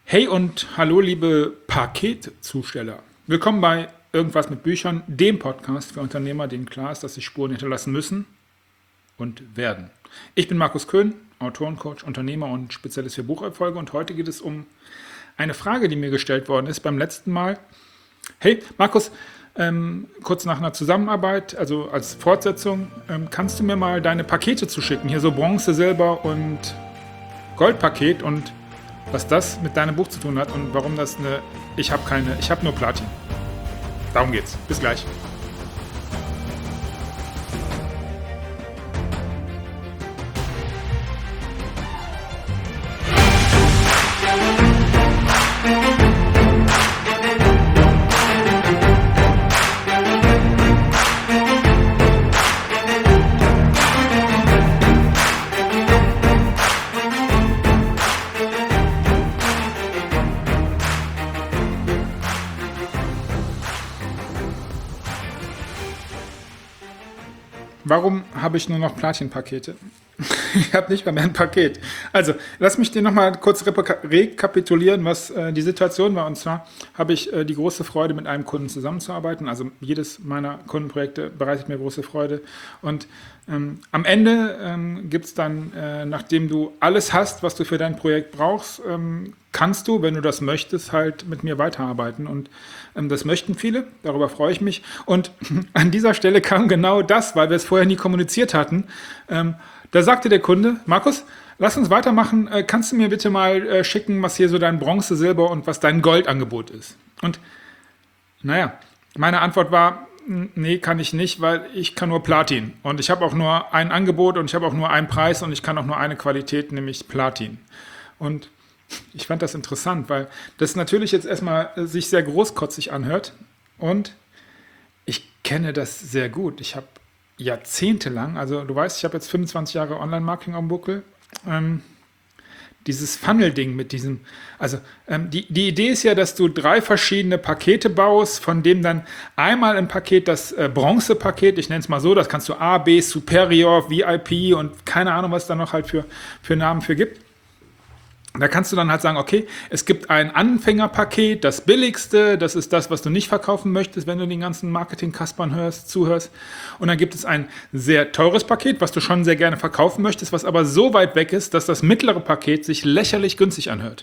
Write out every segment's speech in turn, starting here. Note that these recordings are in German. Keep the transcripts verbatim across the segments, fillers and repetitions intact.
Hey und hallo, liebe Paketzusteller. Willkommen bei Irgendwas mit Büchern, dem Podcast für Unternehmer, denen klar ist, dass sie Spuren hinterlassen müssen und werden. Ich bin Markus Köhn, Autorencoach, Unternehmer und Spezialist für Bucherfolge, und heute geht es um eine Frage, die mir gestellt worden ist beim letzten Mal. Hey Markus, ähm, kurz nach einer Zusammenarbeit, also als Fortsetzung, ähm, kannst du mir mal deine Pakete zuschicken? Hier so Bronze, Silber und Goldpaket, und was das mit deinem Buch zu tun hat und warum das eine... Ich habe keine, ich habe nur Platin. Darum geht's. Bis gleich. Warum habe ich nur noch Platin-Pakete? Ich habe nicht mal mehr ein Paket. Also, lass mich dir nochmal kurz rekapitulieren, was äh, die Situation war. Und zwar habe ich äh, die große Freude, mit einem Kunden zusammenzuarbeiten. Also jedes meiner Kundenprojekte bereitet mir große Freude. Und ähm, am Ende ähm, gibt es dann, äh, nachdem du alles hast, was du für dein Projekt brauchst, ähm, kannst du, wenn du das möchtest, halt mit mir weiterarbeiten. Und ähm, das möchten viele, darüber freue ich mich. Und an dieser Stelle kam genau das, weil wir es vorher nie kommuniziert hatten. Ähm, da sagte der Kunde: Markus, lass uns weitermachen. Äh, kannst du mir bitte mal äh, schicken, was hier so dein Bronze, Silber und was dein Goldangebot ist? Und naja, meine Antwort war: Nee, kann ich nicht, weil ich kann nur Platin. Und ich habe auch nur ein Angebot und ich habe auch nur einen Preis und ich kann auch nur eine Qualität, nämlich Platin. Und ich fand das interessant, weil das natürlich jetzt erstmal sich sehr großkotzig anhört. Und ich kenne das sehr gut. Ich habe jahrzehntelang, also du weißt, ich habe jetzt fünfundzwanzig Jahre Online-Marketing am Buckel, ähm, dieses Funnel-Ding mit diesem, also ähm, die, die Idee ist ja, dass du drei verschiedene Pakete baust, von dem dann einmal ein Paket, das äh, Bronze-Paket, ich nenne es mal so, das kannst du A, B, Superior, V I P und keine Ahnung, was da noch halt für, für Namen für gibt. Da kannst du dann halt sagen, okay, es gibt ein Anfängerpaket, das billigste, das ist das, was du nicht verkaufen möchtest, wenn du den ganzen Marketing-Kaspern hörst, zuhörst. Und dann gibt es ein sehr teures Paket, was du schon sehr gerne verkaufen möchtest, was aber so weit weg ist, dass das mittlere Paket sich lächerlich günstig anhört.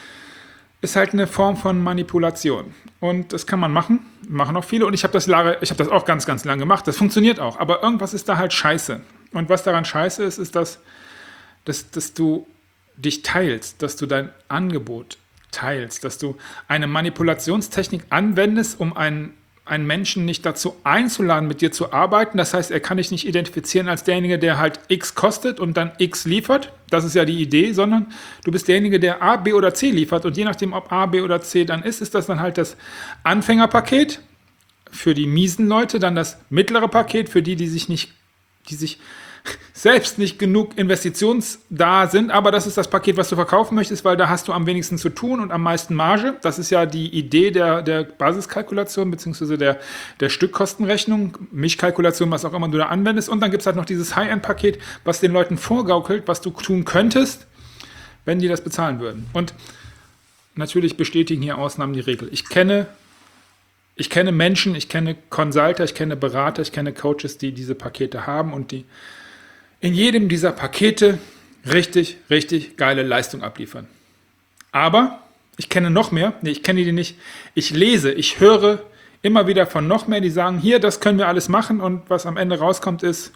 Ist halt eine Form von Manipulation. Und das kann man machen, machen auch viele. Und ich habe das, ich hab das auch ganz, ganz lange gemacht. Das funktioniert auch. Aber irgendwas ist da halt scheiße. Und was daran scheiße ist, ist, dass, dass, dass du dich teilst, dass du dein Angebot teilst, dass du eine Manipulationstechnik anwendest, um einen, einen Menschen nicht dazu einzuladen, mit dir zu arbeiten. Das heißt, er kann dich nicht identifizieren als derjenige, der halt X kostet und dann X liefert. Das ist ja die Idee, sondern du bist derjenige, der A, B oder C liefert. Und je nachdem, ob A, B oder C dann ist, ist das dann halt das Anfängerpaket für die miesen Leute, dann das mittlere Paket für die, die sich nicht, die sich selbst nicht genug investitionsda sind, aber das ist das Paket, was du verkaufen möchtest, weil da hast du am wenigsten zu tun und am meisten Marge. Das ist ja die Idee der, der Basiskalkulation bzw. der, der Stückkostenrechnung, Mischkalkulation, was auch immer du da anwendest. Und dann gibt es halt noch dieses High-End-Paket, was den Leuten vorgaukelt, was du tun könntest, wenn die das bezahlen würden. Und natürlich bestätigen hier Ausnahmen die Regel. Ich kenne, ich kenne Menschen, ich kenne Consulter, ich kenne Berater, ich kenne Coaches, die diese Pakete haben und die in jedem dieser Pakete richtig, richtig geile Leistung abliefern. Aber ich kenne noch mehr, nee, ich kenne die nicht, ich lese, ich höre immer wieder von noch mehr, die sagen, hier, das können wir alles machen, und was am Ende rauskommt, ist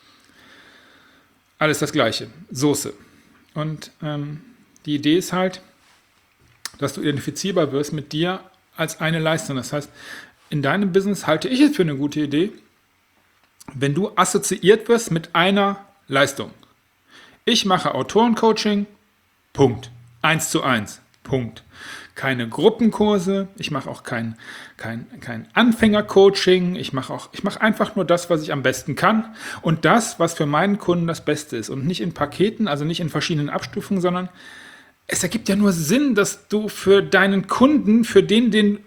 alles das Gleiche, Soße. Und ähm, die Idee ist halt, dass du identifizierbar wirst mit dir als eine Leistung. Das heißt, in deinem Business halte ich es für eine gute Idee, wenn du assoziiert wirst mit einer Leistung. Ich mache Autorencoaching, Punkt. Eins zu eins, Punkt. Keine Gruppenkurse, ich mache auch kein, kein, kein Anfängercoaching, ich mache auch, ich mache einfach nur das, was ich am besten kann, und das, was für meinen Kunden das Beste ist, und nicht in Paketen, also nicht in verschiedenen Abstufungen, sondern es ergibt ja nur Sinn, dass du für deinen Kunden, für den, den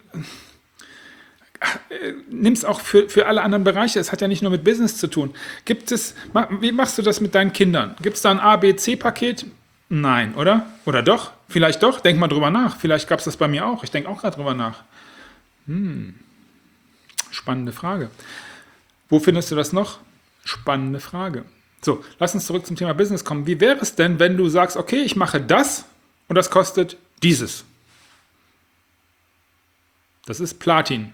nimm's auch für, für alle anderen Bereiche. Es hat ja nicht nur mit Business zu tun. Gibt es, wie machst du das mit deinen Kindern? Gibt es da ein A B C Paket? Nein, oder? Oder doch? Vielleicht doch? Denk mal drüber nach. Vielleicht gab es das bei mir auch. Ich denke auch gerade drüber nach. Hm. Spannende Frage. Wo findest du das noch? Spannende Frage. So, lass uns zurück zum Thema Business kommen. Wie wäre es denn, wenn du sagst, okay, ich mache das und das kostet dieses? Das ist Platin.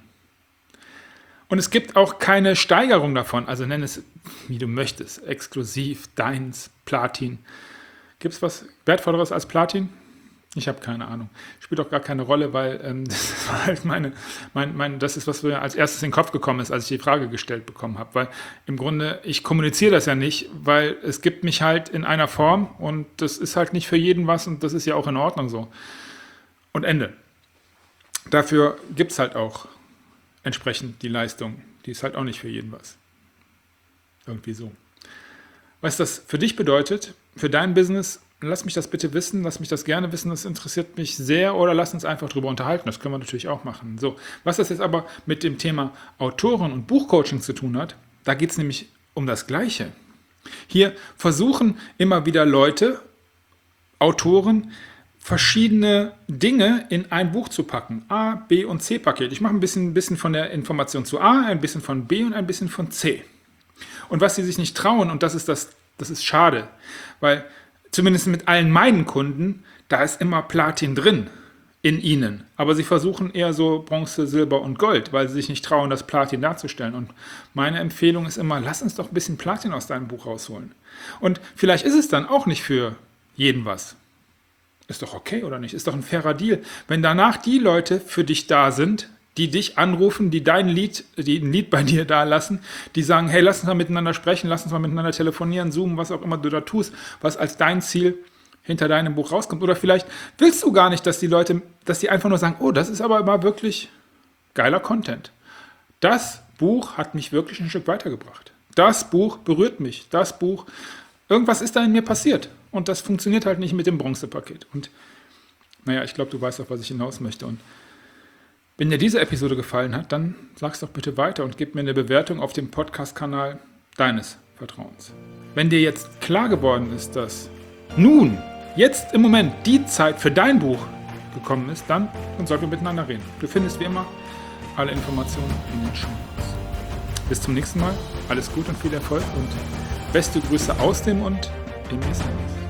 Und es gibt auch keine Steigerung davon. Also nenn es, wie du möchtest. Exklusiv, deins, Platin. Gibt es was Wertvolleres als Platin? Ich habe keine Ahnung. Spielt auch gar keine Rolle, weil ähm, das war halt meine, mein, mein, das ist, was mir als erstes in den Kopf gekommen ist, als ich die Frage gestellt bekommen habe. Weil im Grunde, ich kommuniziere das ja nicht, weil es gibt mich halt in einer Form und das ist halt nicht für jeden was und das ist ja auch in Ordnung so. Und Ende. Dafür gibt es halt auch entsprechend die Leistung. Die ist halt auch nicht für jeden was. Irgendwie so. Was das für dich bedeutet, für dein Business, lass mich das bitte wissen, lass mich das gerne wissen, das interessiert mich sehr oder lass uns einfach drüber unterhalten, das können wir natürlich auch machen. So, was das jetzt aber mit dem Thema Autoren und Buchcoaching zu tun hat, da geht es nämlich um das Gleiche. Hier versuchen immer wieder Leute, Autoren, verschiedene Dinge in ein Buch zu packen. A, B und C-Paket. Ich mache ein bisschen, ein bisschen von der Information zu A, ein bisschen von B und ein bisschen von C. Und was sie sich nicht trauen, und das ist das, das ist schade, weil zumindest mit allen meinen Kunden, da ist immer Platin drin in ihnen. Aber sie versuchen eher so Bronze, Silber und Gold, weil sie sich nicht trauen, das Platin darzustellen. Und meine Empfehlung ist immer, lass uns doch ein bisschen Platin aus deinem Buch rausholen. Und vielleicht ist es dann auch nicht für jeden was. Ist doch okay, oder nicht? Ist doch ein fairer Deal. Wenn danach die Leute für dich da sind, die dich anrufen, die dein Lied, die ein Lied bei dir da lassen, die sagen, hey, lass uns mal miteinander sprechen, lass uns mal miteinander telefonieren, zoomen, was auch immer du da tust, was als dein Ziel hinter deinem Buch rauskommt. Oder vielleicht willst du gar nicht, dass die Leute, dass die einfach nur sagen, oh, das ist aber immer wirklich geiler Content. Das Buch hat mich wirklich ein Stück weitergebracht. Das Buch berührt mich. Das Buch, irgendwas ist da in mir passiert. Und das funktioniert halt nicht mit dem Bronzepaket. Und naja, ich glaube, du weißt auch, was ich hinaus möchte. Und wenn dir diese Episode gefallen hat, dann sag's doch bitte weiter und gib mir eine Bewertung auf dem Podcast-Kanal deines Vertrauens. Wenn dir jetzt klar geworden ist, dass nun, jetzt im Moment, die Zeit für dein Buch gekommen ist, dann, dann sollten wir miteinander reden. Du findest wie immer alle Informationen in den Shownotes. Bis zum nächsten Mal, alles Gute und viel Erfolg und beste Grüße aus dem und im Business.